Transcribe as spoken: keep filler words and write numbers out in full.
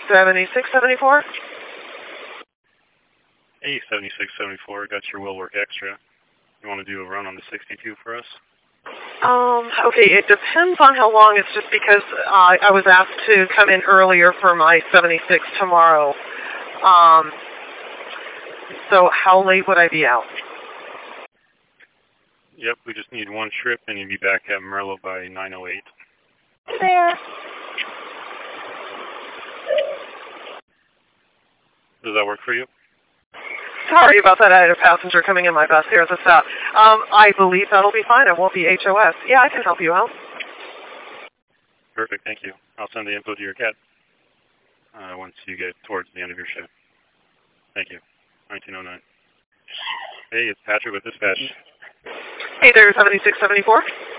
seventy-six seventy-four? Hey, seventy-six seventy-four, got your Will Work Extra. You want to do a run on the sixty-two for us? Um, okay, it depends on how long. It's just because uh, I was asked to come in earlier for my seventy-six tomorrow. Um, so how late would I be out? Yep, we just need one trip and you'll be back at Merlo by nine oh eight. There. Does that work for you? Sorry about that. I had a passenger coming in my bus here at the stop. Um, I believe that'll be fine. It won't be H O S. Yeah, I can help you out. Perfect, thank you. I'll send the info to your cat uh, once you get towards the end of your shift. Thank you. nineteen oh nine. Hey, it's Patrick with Dispatch. Hey there, seventy-six seventy-four.